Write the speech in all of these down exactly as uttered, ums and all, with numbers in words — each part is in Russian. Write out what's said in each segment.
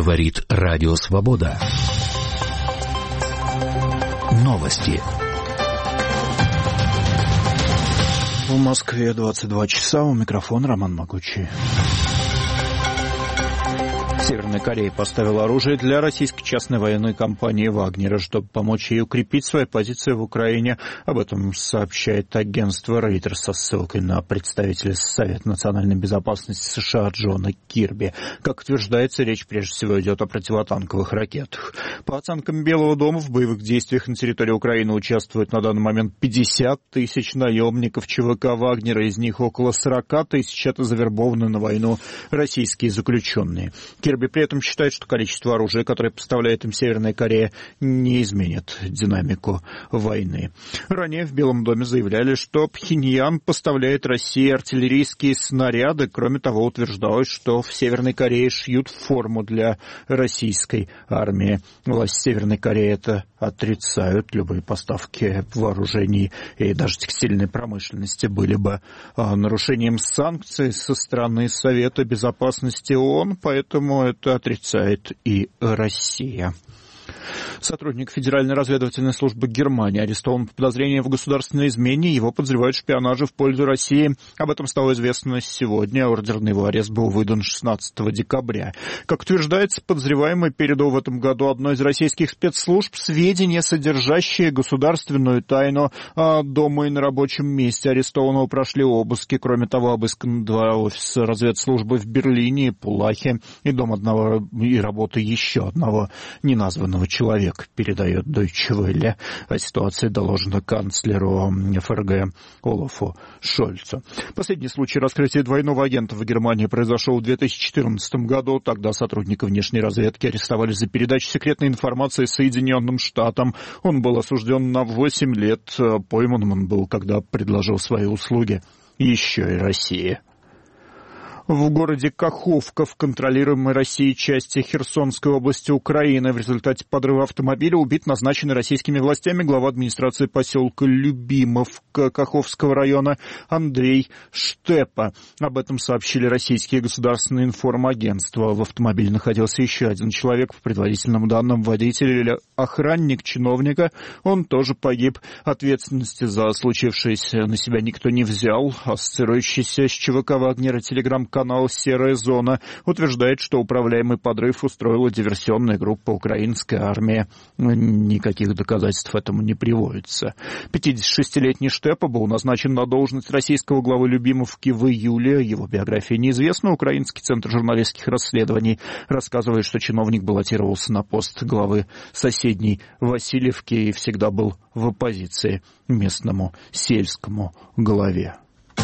Говорит Радио Свобода. Новости. В Москве двадцать два часа. У микрофона Роман Могучий. Северная Корея поставила оружие для российской частной военной компании «Вагнера», чтобы помочь ей укрепить свои позиции в Украине. Об этом сообщает агентство Reuters со ссылкой на представителя Совета национальной безопасности США Джона Кирби. Как утверждается, речь прежде всего идет о противотанковых ракетах. По оценкам Белого дома, в боевых действиях на территории Украины участвуют на данный момент пятьдесят тысяч наемников ЧВК «Вагнера», из них около сорок тысяч это завербованы на войну российские заключенные. Кирби при этом считает, что количество оружия, которое поставляет им Северная Корея, не изменит динамику войны. Ранее в Белом доме заявляли, что Пхеньян поставляет России артиллерийские снаряды. Кроме того, утверждалось, что в Северной Корее шьют форму для российской армии. Власти Северной Кореи это отрицают. Любые поставки вооружений и даже текстильной промышленности были бы нарушением санкций со стороны Совета безопасности ООН, поэтому это отрицает и Россия. Сотрудник Федеральной разведывательной службы Германии арестован по подозрению в государственной измене. Его подозревают в шпионаже в пользу России. Об этом стало известно сегодня. Ордер на его арест был выдан шестнадцатого декабря. Как утверждается, подозреваемый передал в этом году одной из российских спецслужб сведения, содержащие государственную тайну о дома и на рабочем месте арестованного прошли обыски. Кроме того, обысканы два офиса разведслужбы в Берлине и Пулахе и дом одного и работы еще одного неназванного человека, передает Deutsche Welle. О ситуации доложено канцлеру ФРГ Олафу Шольцу. Последний случай раскрытия двойного агента в Германии произошел в две тысячи четырнадцатом году. Тогда сотрудника внешней разведки арестовали за передачу секретной информации Соединенным Штатам. Он был осужден на восемь лет. Пойман он был, когда предложил свои услуги еще и России. В городе Каховка, в контролируемой Россией части Херсонской области Украины, в результате подрыва автомобиля убит назначенный российскими властями глава администрации поселка Любимовка Каховского района Андрей Штепа. Об этом сообщили российские государственные информагентства. В автомобиле находился еще один человек. По предварительным данным, водитель или охранник чиновника. Он тоже погиб. Ответственности за случившееся на себя никто не взял. Ассоциирующийся с ЧВК «Вагнера» телеграм-канал Канал «Серая зона» утверждает, что управляемый подрыв устроила диверсионная группа украинской армии. Никаких доказательств этому не приводится. пятидесятишестилетний Штепа был назначен на должность российского главы Любимовки в июле. Его биография неизвестна. Украинский центр журналистских расследований рассказывает, что чиновник баллотировался на пост главы соседней Васильевки и всегда был в оппозиции местному сельскому главе.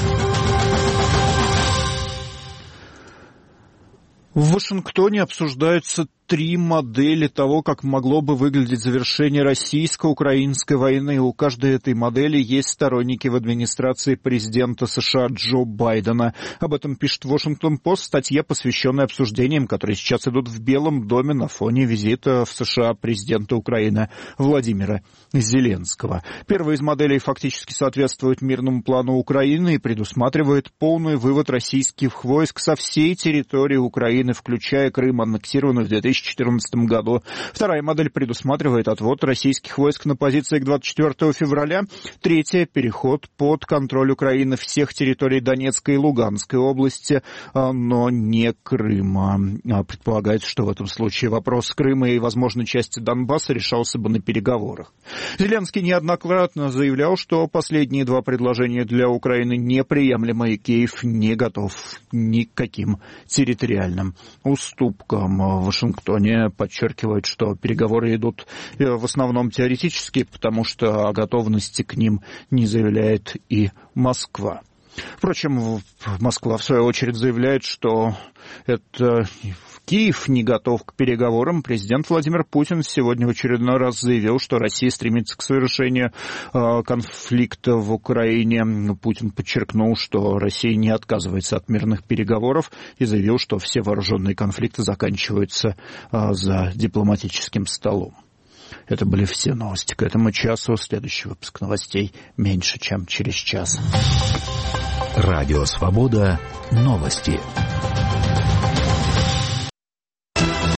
В Вашингтоне обсуждаются три модели того, как могло бы выглядеть завершение российско-украинской войны. У каждой этой модели есть сторонники в администрации президента США Джо Байдена. Об этом пишет Вашингтон-Пост в статье, посвященной обсуждениям, которые сейчас идут в Белом доме на фоне визита в США президента Украины Владимира Зеленского. Первая из моделей фактически соответствует мирному плану Украины и предусматривает полный вывод российских войск со всей территории Украины, включая Крым, аннексированную в две тысячи четырнадцатом году. Вторая модель предусматривает отвод российских войск на позиции к двадцать четвёртого февраля. Третья — переход под контроль Украины всех территорий Донецкой и Луганской области, но не Крыма. Предполагается, что в этом случае вопрос Крыма и, возможно, части Донбасса решался бы на переговорах. Зеленский неоднократно заявлял, что последние два предложения для Украины неприемлемы, и Киев не готов ни к каким территориальным уступкам. В Вашингтоне подчеркивают, что переговоры идут в основном теоретически, потому что о готовности к ним не заявляет и Москва. Впрочем, Москва, в свою очередь, заявляет, что это Киев не готов к переговорам. Президент Владимир Путин сегодня в очередной раз заявил, что Россия стремится к совершению э, конфликта в Украине. Путин подчеркнул, что Россия не отказывается от мирных переговоров и заявил, что все вооруженные конфликты заканчиваются э, за дипломатическим столом. Это были все новости к этому часу. Следующий выпуск новостей меньше, чем через час. Радио «Свобода». Новости.